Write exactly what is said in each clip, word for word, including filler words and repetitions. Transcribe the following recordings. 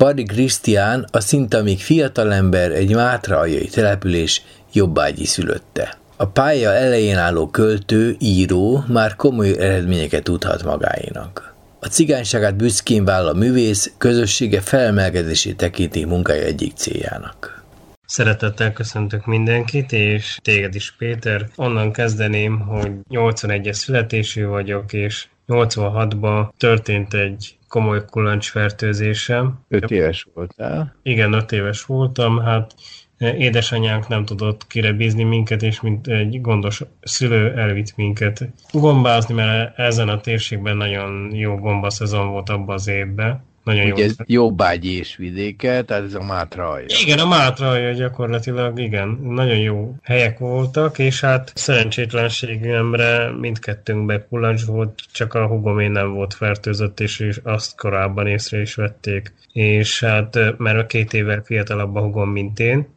Pari Krisztián a szinte még fiatalember egy mátraajai település jobbágyi szülötte. A pálya elején álló költő, író már komoly eredményeket tudhat magáénak. A cigányságát büszkén vállal a művész, közössége felemelkedését tekinti munkája egyik céljának. Szeretettel köszöntök mindenkit, és téged is, Péter. Onnan kezdeném, hogy nyolcvanegyes születésű vagyok, és nyolcvanhatban történt egy komoly kulancsfertőzésem. Öt éves voltál? Igen, öt éves voltam. Hát édesanyánk nem tudott kire bízni minket, és mint egy gondos szülő elvitt minket gombázni, mert ezen a térségben nagyon jó gombaszezon volt abban az évben. Nagyon ugye jó. Ez Jobbágyi és vidéke, tehát ez a Mátraalja. Igen, a Mátraalja gyakorlatilag, igen. Nagyon jó helyek voltak, és hát szerencsétlenségemre mindkettőnkben kulancs volt, csak a húgom én nem volt fertőzött, és azt korábban észre is vették. És hát, mert a két évvel fiatalabb a húgom, mint én,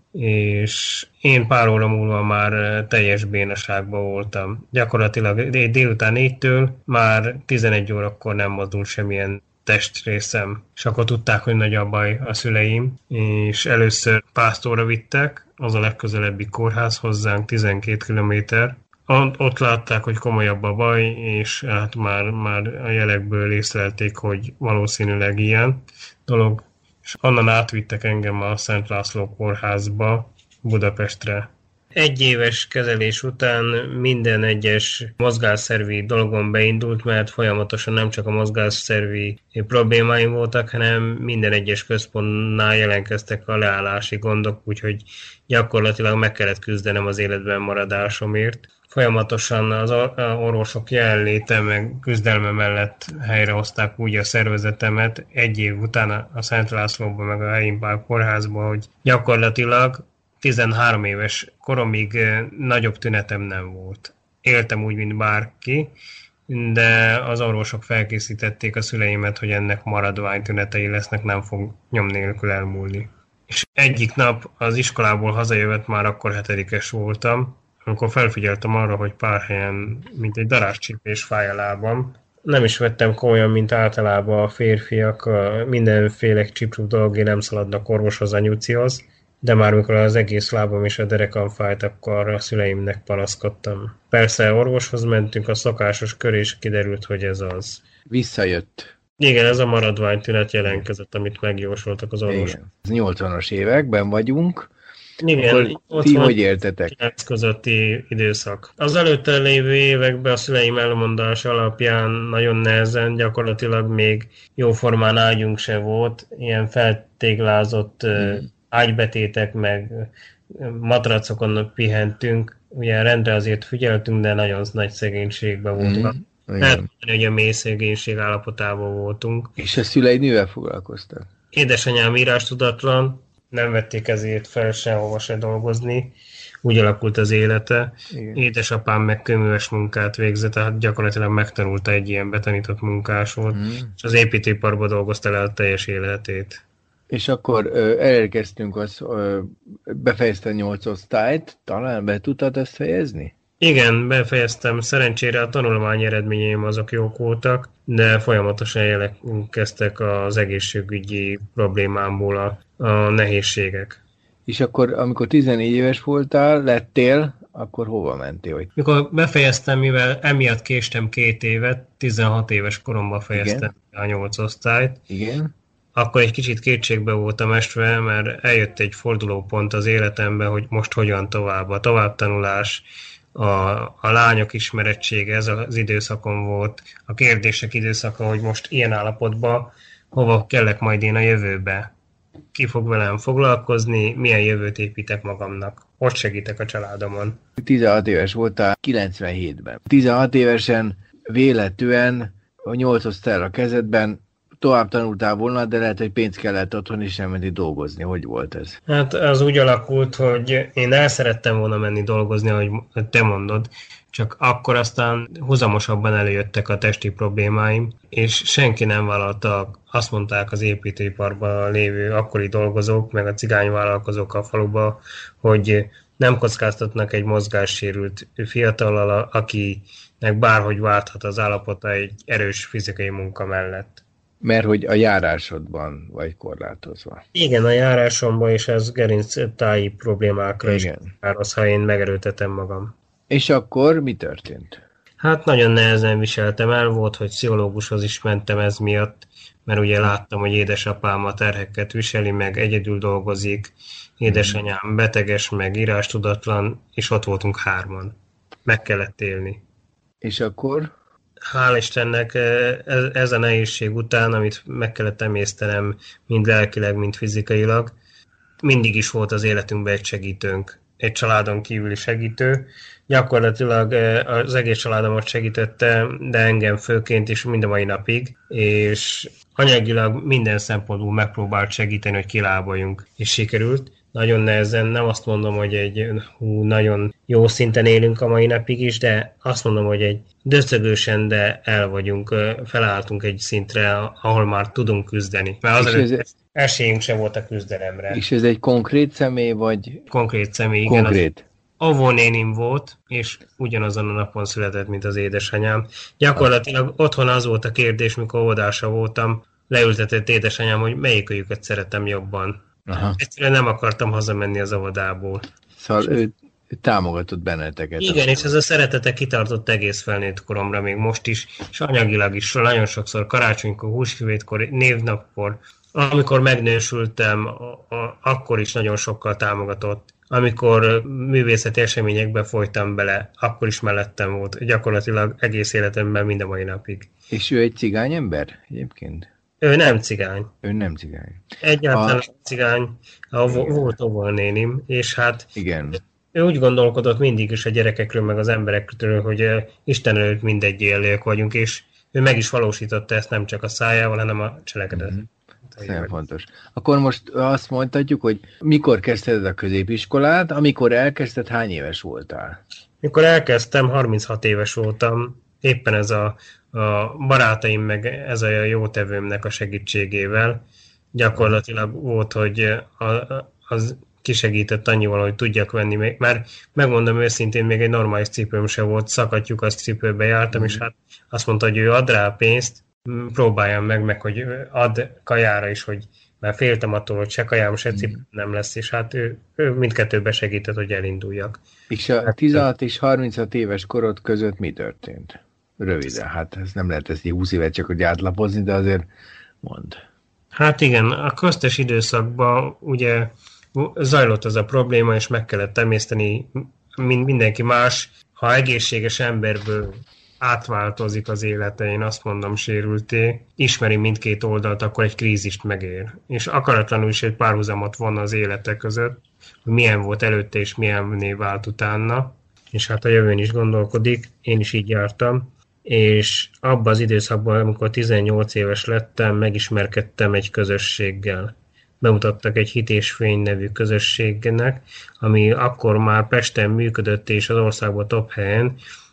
és én pár óra múlva már teljes bénaságban voltam. Gyakorlatilag délután négytől már tizenegy órakor nem mozdult semmilyen testrészem, és akkor tudták, hogy nagy a baj a szüleim, és először Pásztorra vittek, az a legközelebbi kórház hozzánk, tizenkét kilométer. Ott látták, hogy komolyabb a baj, és hát már, már a jelekből észlelték, hogy valószínűleg ilyen dolog, és onnan átvittek engem a Szent László kórházba, Budapestre. Egy éves kezelés után minden egyes mozgásszervi dolgon beindult, mert folyamatosan nem csak a mozgásszervi problémáim voltak, hanem minden egyes központnál jelentkeztek a leállási gondok, úgyhogy gyakorlatilag meg kellett küzdenem az életben maradásomért. Folyamatosan az orvosok jelenléte meg küzdelme mellett helyrehozták úgy a szervezetemet egy év után a Szent Lászlóban meg a Helyimpál kórházban, hogy gyakorlatilag tizenhárom éves koromig nagyobb tünetem nem volt. Éltem úgy, mint bárki, de az orvosok felkészítették a szüleimet, hogy ennek maradvány tünetei lesznek, nem fog nyom nélkül elmúlni. És egyik nap az iskolából hazajövett, már akkor hetedikes voltam, amikor felfigyeltem arra, hogy pár helyen, mint egy darázscsípés fáj a lábam. Nem is vettem komolyan, mint általában a férfiak, mindenféle csipcsú dolgé nem szaladnak orvoshoz, anyucihoz. De már mikor az egész lábam és a derekam fájt, akkor a szüleimnek panaszkodtam. Persze orvoshoz mentünk, a szokásos kör, és kiderült, hogy ez az. Visszajött. Igen, ez a maradványtünet jelentkezett, amit megjósoltak az orvosok. Igen. Ez nyolcvanas években vagyunk. Igen, ti hogy éltetek? Közötti időszak. Az előtte lévő években a szüleim elmondása alapján nagyon nehezen, gyakorlatilag még jóformán ágyunk se volt, ilyen feltéglázott hmm. ágybetétek, meg matracokon pihentünk. Ugye rendre azért figyeltünk, de nagyon nagy szegénységben voltunk. Mm, lehet mondani, hogy a mély szegénység állapotában voltunk. És a szüleid mivel foglalkoztak? Édesanyám írástudatlan, nem vették ezért fel sehova se dolgozni. Úgy alakult az élete. Igen. Édesapám meg kőműves munkát végzett, tehát gyakorlatilag megtanulta, egy ilyen betanított munkás volt, mm. és az építőiparban dolgozta le a teljes életét. És akkor ö, elérkeztünk, az, ö, befejezte a nyolc osztályt, talán be tudtad ezt fejezni? Igen, befejeztem. Szerencsére a tanulmányi eredményeim azok jók voltak, de folyamatosan jelentkeztek az egészségügyi problémámból a, a nehézségek. És akkor, amikor tizennégy éves voltál, lettél, akkor hova mentél? Hogy... Mikor befejeztem, mivel emiatt késtem két évet, tizenhat éves koromban fejeztem Igen. a nyolc osztályt. Igen. Akkor egy kicsit kétségbe voltam esve, mert eljött egy fordulópont az életemben, hogy most hogyan tovább. A továbbtanulás, a, a lányok ismerettsége, ez az időszakon volt, a kérdések időszaka, hogy most ilyen állapotban hova kellek majd én a jövőbe. Ki fog velem foglalkozni, milyen jövőt építek magamnak. Hogy segítek a családomon. tizenhat éves voltál kilencvenhétben. tizenhat évesen véletlenül a nyolc osztály a kezedben, tovább tanultál volna, de lehet, hogy pénzt kellett otthon is nem menni dolgozni. Hogy volt ez? Hát az úgy alakult, hogy én el szerettem volna menni dolgozni, ahogy te mondod, csak akkor aztán húzamosabban előjöttek a testi problémáim, és senki nem vállalta, azt mondták az építőiparban lévő akkori dolgozók, meg a cigányvállalkozók a faluba, hogy nem kockáztatnak egy mozgássérült fiatallal, akinek bárhogy válthat az állapota egy erős fizikai munka mellett. Mert hogy a járásodban vagy korlátozva. Igen, a járásomban, és ez gerinctáji problémákra is káros, ha én megerőltetem magam. És akkor mi történt? Hát nagyon nehezen viseltem el, volt, hogy pszichológushoz is mentem ez miatt, mert ugye láttam, hogy édesapám a terheket viseli, meg egyedül dolgozik, édesanyám beteges, meg írástudatlan, és ott voltunk hárman. Meg kellett élni. És akkor? Hál' Istennek ez, ez a nehézség után, amit meg kellett emésztenem, mind lelkileg, mind fizikailag, mindig is volt az életünkben egy segítőnk, egy családon kívüli segítő. Gyakorlatilag az egész családomat segítette, de engem főként is mind a mai napig, és anyagilag minden szempontból megpróbált segíteni, hogy kilábaljunk, és sikerült. Nagyon nehezen, nem azt mondom, hogy egy hú, nagyon jó szinten élünk a mai napig is, de azt mondom, hogy egy döcögősen, de el vagyunk, felálltunk egy szintre, ahol már tudunk küzdeni. Mert azért ez... esélyünk sem volt a küzdelemre. És ez egy konkrét személy, vagy? Konkrét személy, igen. Konkrét. Avónénim volt, és ugyanazon a napon született, mint az édesanyám. Gyakorlatilag otthon az volt a kérdés, mikor óvodása voltam, leültetett édesanyám, hogy melyikőjüket szeretem jobban. Aha. Egyszerűen nem akartam hazamenni az óvodából. Szóval ő, ő támogatott benneteket. Igen, és ez a szeretete kitartott egész felnőtt koromra, még most is, és anyagilag is, nagyon sokszor, karácsonykor, húsvétkor, névnapkor, amikor megnősültem, a, a, akkor is nagyon sokkal támogatott. Amikor művészeti eseményekbe folytam bele, akkor is mellettem volt, gyakorlatilag egész életemben mind a mai napig. És ő egy cigány ember egyébként? Ő nem cigány. Ő nem cigány. Egyáltalán a... cigány, a volt óvónénim, és hát igen. Ő úgy gondolkodott mindig is a gyerekekről, meg az emberekről, hogy Isten előtt mindegy élők vagyunk, és ő meg is valósította ezt nem csak a szájával, hanem a cselekedet. Mm-hmm. Nagyon fontos. Akkor most azt mondhatjuk, hogy mikor kezdted a középiskolát, amikor elkezdted, hány éves voltál? Mikor elkezdtem, harminchat éves voltam, éppen ez a, a barátaim, meg ez a jótevőmnek a segítségével. Gyakorlatilag volt, hogy a, az kisegített annyival, hogy tudjak venni, mert megmondom őszintén, még egy normális cipőm se volt, szakadjuk, azt cipőbe jártam, mm. és hát azt mondta, hogy ő ad rá pénzt, próbáljam meg, meg, hogy ad kajára is, hogy már féltem attól, hogy se kajám, se cipőm nem lesz, és hát ő, ő mindkettőben segített, hogy elinduljak. És a tizenhat és harminchat éves korod között mi történt? Röviden, hát ez nem lehet ezt így húsz évet csak hogy átlapozni, de azért mondd. Hát igen, a köztes időszakban ugye zajlott az a probléma, és meg kellett emészteni, mindenki más. Ha egészséges emberből átváltozik az élete, én azt mondom sérülté, ismeri mindkét oldalt, akkor egy krízist megér. És akaratlanul is egy párhuzamot van az élete között, hogy milyen volt előtte, és milyenné vált utána. És hát a jövőn is gondolkodik, én is így jártam. És abban az időszakban, amikor tizennyolc éves lettem, megismerkedtem egy közösséggel. Bemutattak egy Hit és Fény nevű közösségnek, ami akkor már Pesten működött és az országban top helyen,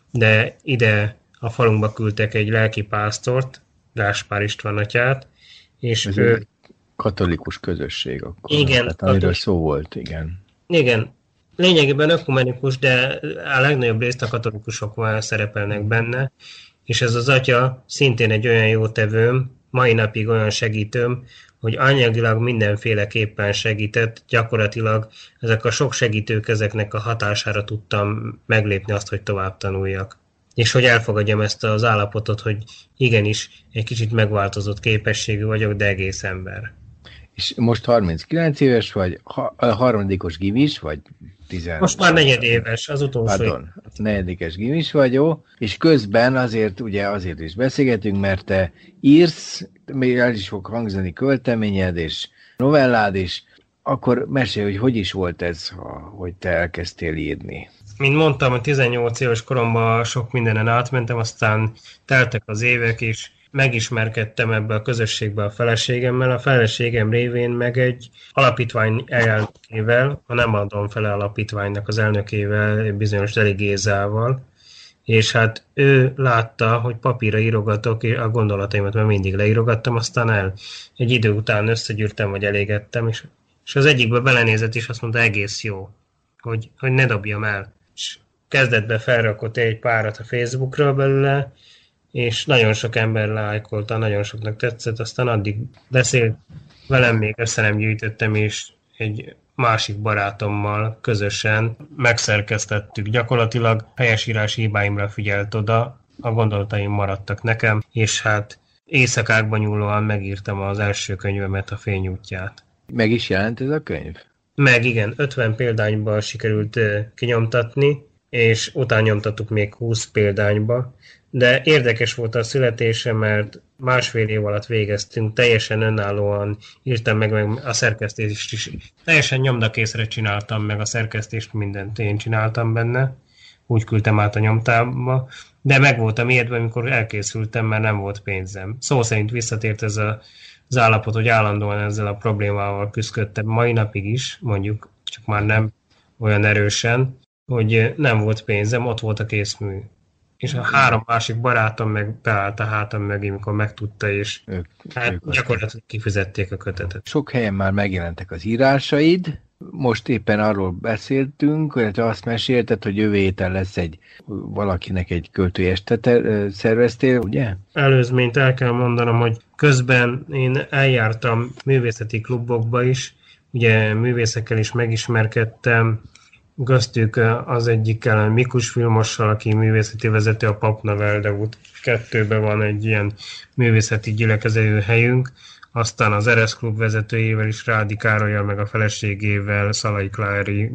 de ide a falunkba küldtek egy lelkipásztort, Gáspár István atyát, és ez ő... egy katolikus közösség akkor. Igen. Tehát, amiről szó volt, igen. Igen. Lényegében ökumenikus, de a legnagyobb részt a katolikusok már szerepelnek benne, és ez az atya szintén egy olyan jó tevőm, mai napig olyan segítőm, hogy anyagilag mindenféleképpen segített, gyakorlatilag ezek a sok segítők, ezeknek a hatására tudtam meglépni azt, hogy tovább tanuljak. És hogy elfogadjam ezt az állapotot, hogy igenis, egy kicsit megváltozott képességű vagyok, de egész ember. És most harminckilenc éves vagy, ha, a harmadikos gimis, vagy tizen... Most már negyedéves, az utolsó. Pardon, negyedikes gimis vagy, jó? És közben azért, ugye azért is beszélgetünk, mert te írsz, még el is fog hangzani költeményed és novellád is, akkor mesélj, hogy hogy is volt ez, hogy te elkezdtél írni. Mint mondtam, a tizennyolc éves koromban sok mindenen átmentem, aztán teltek az évek, és megismerkedtem ebbe a közösségbe a feleségemmel, a feleségem révén meg egy alapítvány elnökével, a Nem Adom Fele alapítványnak az elnökével, bizonyos Deli Gézával, és hát ő látta, hogy papírra írogatok, és a gondolataimat már mindig leírogattam, aztán el egy idő után összegyűrtem, vagy elégettem, és, és az egyikbe belenézett, és azt mondta, egész jó, hogy, hogy ne dobjam el. És kezdett be felrakott egy párat a Facebookra belőle, és nagyon sok ember lájkolta, nagyon soknak tetszett, aztán addig beszélt velem, még össze nem gyűjtöttem, és egy másik barátommal közösen megszerkesztettük. Gyakorlatilag helyesírási hibáimra figyelt oda, a gondolataim maradtak nekem, és hát éjszakákban nyúlóan megírtam az első könyvemet, a Fény útját. Meg is jelent ez a könyv? Meg igen, ötven példányba sikerült kinyomtatni, és utána nyomtattuk még húsz példányba, de érdekes volt a születése, mert másfél év alatt végeztünk, teljesen önállóan írtam meg, meg a szerkesztést is. Teljesen nyomdakészre csináltam meg a szerkesztést, mindent én csináltam benne, úgy küldtem át a nyomtába, de meg voltam ijedve, amikor elkészültem, mert nem volt pénzem. Szó szerint visszatért ez a, az állapot, hogy állandóan ezzel a problémával küzdöttem mai napig is, mondjuk, csak már nem olyan erősen, hogy nem volt pénzem, ott volt a készmű. És a három másik barátom meg beállt a hátam mögé, amikor megtudta, és ők, hát ők gyakorlatilag kifizették a kötetet. Sok helyen már megjelentek az írásaid, most éppen arról beszéltünk, illetve azt mesélted, hogy jövő héten lesz egy valakinek egy költői estet szerveztél, ugye? Előzményt el kell mondanom, hogy közben én eljártam művészeti klubokba is, ugye művészekkel is megismerkedtem, köztük az egyikkel, Mikus Vilmossal, aki művészeti vezető, a Papnavelde út kettőben van egy ilyen művészeti gyülekező helyünk, aztán az Eresz Klub vezetőjével is, Rádi Károlyal, meg a feleségével, Szalai Klári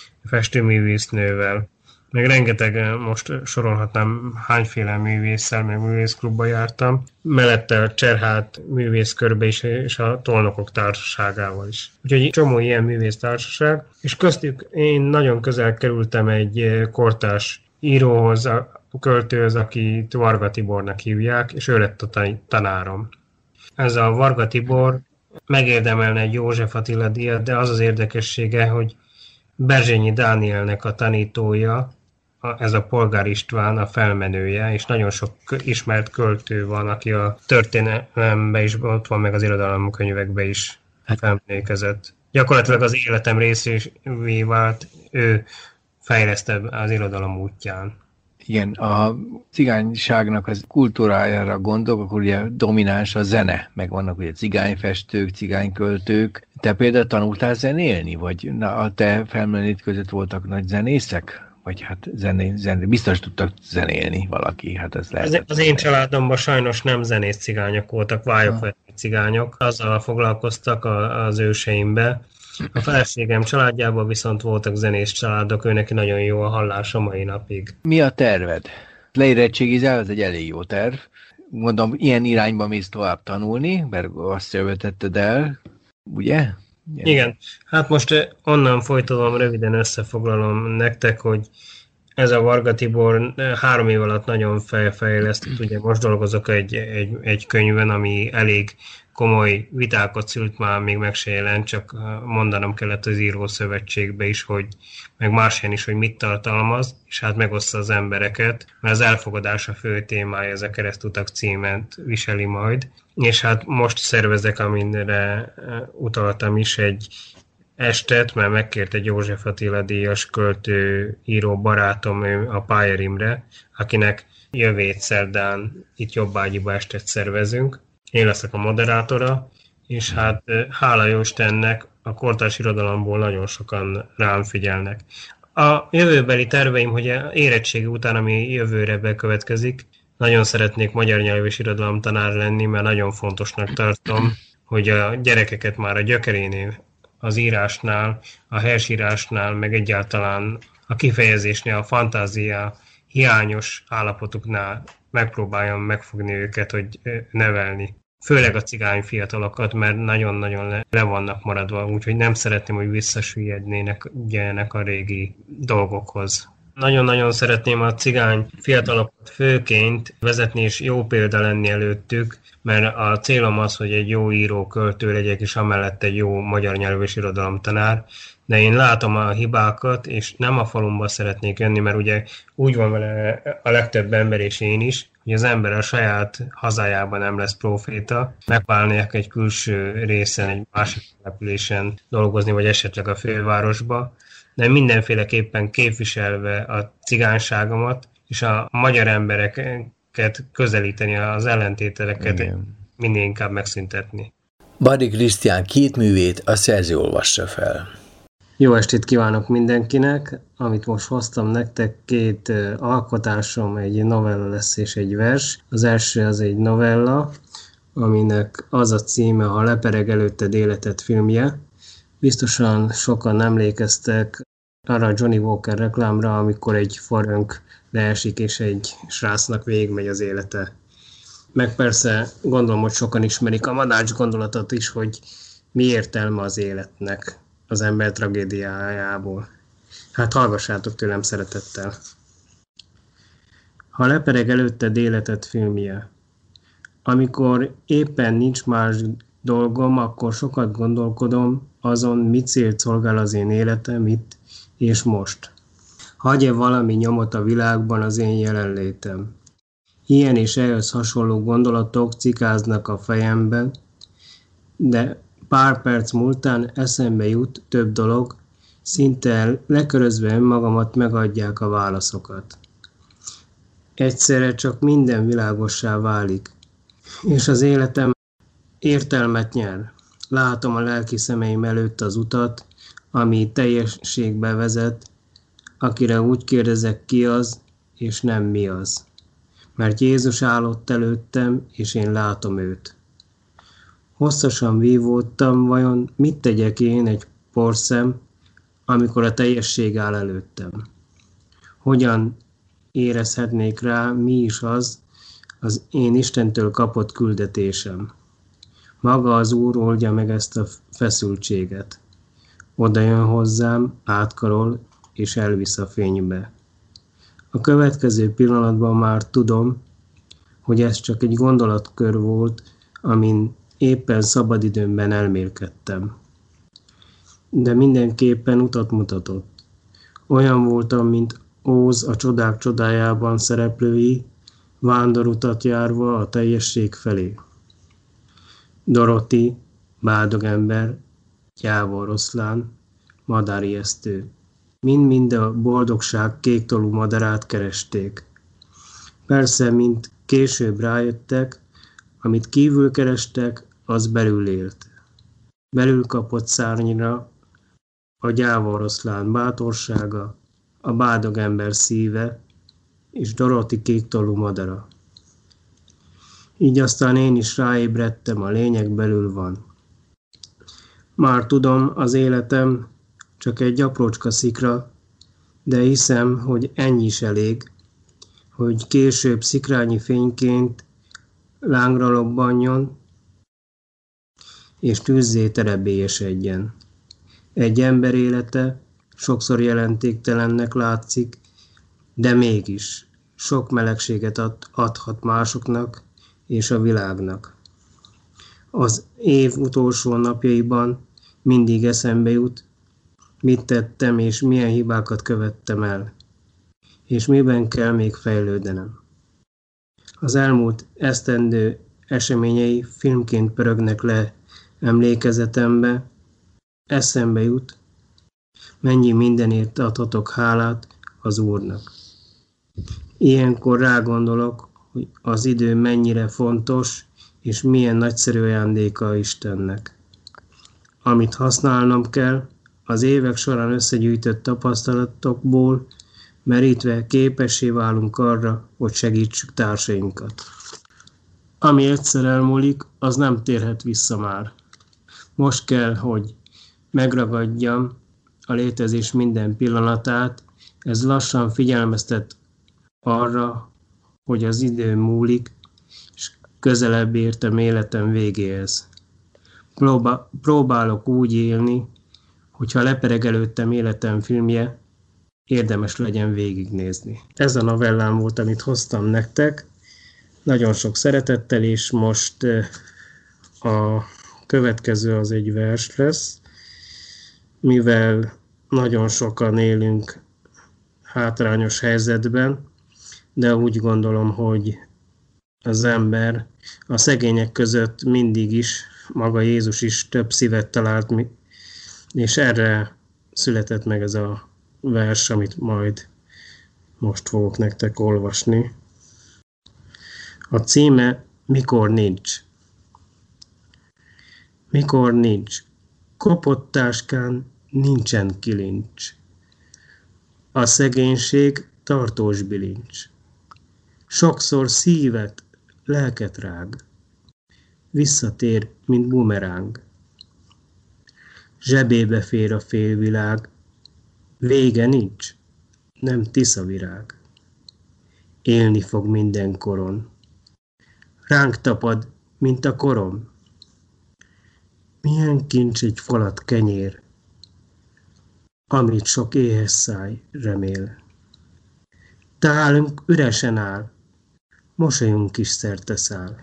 festőművésznővel, meg rengeteg, most sorolhatnám hányféle művésszel, meg művészklubba jártam, mellette a Cserhát művészkörbe is, és a Tolnokok társaságával is. Úgyhogy egy csomó ilyen művésztársaság, és köztük én nagyon közel kerültem egy kortárs íróhoz, a költőhöz, akit Varga Tibornak hívják, és ő lett a tanárom. Ez a Varga Tibor megérdemelne egy József Attila díjat, de az az érdekessége, hogy Berzsényi Dánielnek a tanítója, ez a Polgár István, a felmenője, és nagyon sok ismert költő van, aki a történelemben is ott van, meg az irodalomkönyvekben is felmenőkezett. Gyakorlatilag az életem részévé vált, ő fejleszte az irodalom útján. Igen, a cigányságnak az kultúrájára gondolok, akkor ugye domináns a zene, meg vannak ugye cigányfestők, cigányköltők. Te például tanultál zenélni, vagy na, a te felmenőid között voltak nagy zenészek? Vagy hát zené, zené, biztos tudtak zenélni valaki, hát ez lehet. Az én családomban sajnos nem zenész cigányok voltak, vályogvető cigányok, azzal foglalkoztak az őseimbe. A feleségem családjában viszont voltak zenész családok, ő neki nagyon jó a hallása mai napig. Mi a terved? Leérettségizel, ez egy elég jó terv. Mondom, ilyen irányba mész tovább tanulni, mert azt jelöltetted el, ugye? Igen. Igen, hát most onnan folytatom, röviden összefoglalom nektek, hogy ez a Varga Tibor három év alatt nagyon felfejlesztett, ugye most dolgozok egy, egy, egy könyvön, ami elég komoly vitákat szült, már még meg se jelent, csak mondanom kellett az írószövetségbe is, hogy meg más helyen is, hogy mit tartalmaz, és hát megoszta az embereket, mert az elfogadás a fő témája, ez a Keresztutak címet viseli majd, és hát most szervezek, amire utaltam is, egy estet, mert megkért egy József Attila díjas költő, író barátom, a Pájer Imre, akinek jövő szerdán itt Jobbágyiba estet szervezünk. Én leszek a moderátora, és hát hála Jóistennek a kortárs irodalomból nagyon sokan rám figyelnek. A jövőbeli terveim, hogy érettségi után, ami jövőre bekövetkezik, nagyon szeretnék magyar nyelv és irodalom tanár lenni, mert nagyon fontosnak tartom, hogy a gyerekeket már a gyökerénél, az írásnál, a helyesírásnál, meg egyáltalán a kifejezésnél, a fantázia hiányos állapotuknál megpróbáljam megfogni őket, hogy nevelni. Főleg a cigány fiatalokat, mert nagyon-nagyon le, le vannak maradva, úgyhogy nem szeretném, hogy visszasüllyednének ugye, a régi dolgokhoz. Nagyon-nagyon szeretném a cigány fiatalokat főként vezetni, és jó példa lenni előttük, mert a célom az, hogy egy jó író, költő legyek, és amellett egy jó magyar nyelv és irodalomtanár, de én látom a hibákat, és nem a falumba szeretnék jönni, mert ugye úgy van vele a legtöbb ember, és én is, hogy az ember a saját hazájában nem lesz proféta, megpálnék egy külső részen, egy másik településen dolgozni, vagy esetleg a fővárosba, de mindenféleképpen képviselve a cigányságomat, és a magyar embereket közelíteni, az ellentételeket Igen. minél inkább megszüntetni. Bari Krisztián két művét a szerző olvassa fel. Jó estét kívánok mindenkinek! Amit most hoztam nektek, két alkotásom, egy novella lesz és egy vers. Az első az egy novella, aminek az a címe, Ha lepereg előtted életed filmje. Biztosan sokan emlékeztek arra a Johnny Walker reklámra, amikor egy farönk leesik és egy srácnak végigmegy az élete. Meg persze gondolom, hogy sokan ismerik a Madács gondolatot is, hogy mi értelme az életnek az ember tragédiájából. Hát hallgassátok tőlem szeretettel. Ha lepereg előtted életed filmje. Amikor éppen nincs más dolgom, akkor sokat gondolkodom azon, mit célt szolgál az én életem itt és most. Hagy-e valami nyomot a világban az én jelenlétem? Ilyen és ehhez hasonló gondolatok cikáznak a fejemben, de pár perc múltán eszembe jut több dolog, szinte lekörözve önmagamat megadják a válaszokat. Egyszerre csak minden világossá válik, és az életem értelmet nyer. Látom a lelki szemeim előtt az utat, ami teljességbe vezet, akire úgy kérdezek, ki az, és nem mi az. Mert Jézus állott előttem, és én látom őt. Hosszasan vívódtam, vajon mit tegyek én egy porszem, amikor a teljesség áll előttem? Hogyan érezhetnék rá, mi is az, az én Istentől kapott küldetésem? Maga az Úr oldja meg ezt a feszültséget. Oda jön hozzám, átkarol, és elvisz a fénybe. A következő pillanatban már tudom, hogy ez csak egy gondolatkör volt, amin éppen szabadidőmben elmélkedtem. De mindenképpen utat mutatott. Olyan voltam, mint Óz a Csodák csodájában szereplői, vándorutat járva a teljesség felé. Dorothy, báldogember, gyáva-oroszlán, madárijesztő. Mind-mind a boldogság kéktolú madarát keresték. Persze, mint később rájöttek, amit kívül kerestek, az belül élt. Belül kapott szárnyra a gyáva-oroszlán bátorsága, a báldogember szíve és Dorothy kéktolú madara. Így aztán én is ráébredtem, a lényeg belül van. Már tudom, az életem csak egy aprócska szikra, de hiszem, hogy ennyi is elég, hogy később szikrányi fényként lángra lobbanjon, és tűzzé terebélyesedjen. Egy ember élete sokszor jelentéktelennek látszik, de mégis sok melegséget ad, adhat másoknak és a világnak. Az év utolsó napjaiban mindig eszembe jut, mit tettem és milyen hibákat követtem el, és miben kell még fejlődnem. Az elmúlt esztendő eseményei filmként pörögnek le emlékezetembe, eszembe jut, mennyi mindenért adhatok hálát az Úrnak. Ilyenkor rágondolok, hogy az idő mennyire fontos, és milyen nagyszerű ajándéka Istennek. Amit használnom kell, az évek során összegyűjtött tapasztalatokból merítve képessé válunk arra, hogy segítsük társainkat. Ami egyszer elmúlik, az nem térhet vissza már. Most kell, hogy megragadjam a létezés minden pillanatát, ez lassan figyelmeztet arra, hogy az idő múlik, és közelebb értem életem végéhez. Próbá- próbálok úgy élni, hogyha lepereg előttem életem filmje, érdemes legyen végignézni. Ez a novellám volt, amit hoztam nektek. Nagyon sok szeretettel, és most a következő az egy vers lesz, mivel nagyon sokan élünk hátrányos helyzetben, de úgy gondolom, hogy az ember a szegények között mindig is, maga Jézus is több szívet talált, és erre született meg ez a vers, amit majd most fogok nektek olvasni. A címe Mikor nincs. Mikor nincs. Kopott táskán nincsen kilincs. A szegénység tartós bilincs. Sokszor szívet, lelket rág. Visszatér, mint bumeráng. Zsebébe fér a félvilág. Vége nincs, nem tiszavirág. Élni fog minden koron. Ránk tapad, mint a korom. Milyen kincs egy falat kenyér, amit sok éhes száj remél. Tálunk üresen áll, mosolyunk is szerteszáll.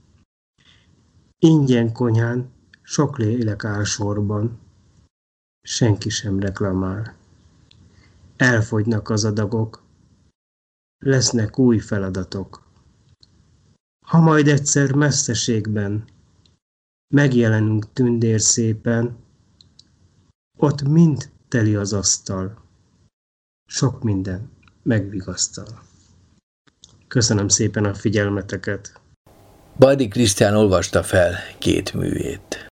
Ingyen konyhán sok lélek áll sorban, senki sem reklamál. Elfogynak az adagok, lesznek új feladatok. Ha majd egyszer messzeségben megjelenünk tündér szépen, ott mind teli az asztal, sok minden megvigasztal. Köszönöm szépen a figyelmeteket! Bajdi Krisztián olvasta fel két művét.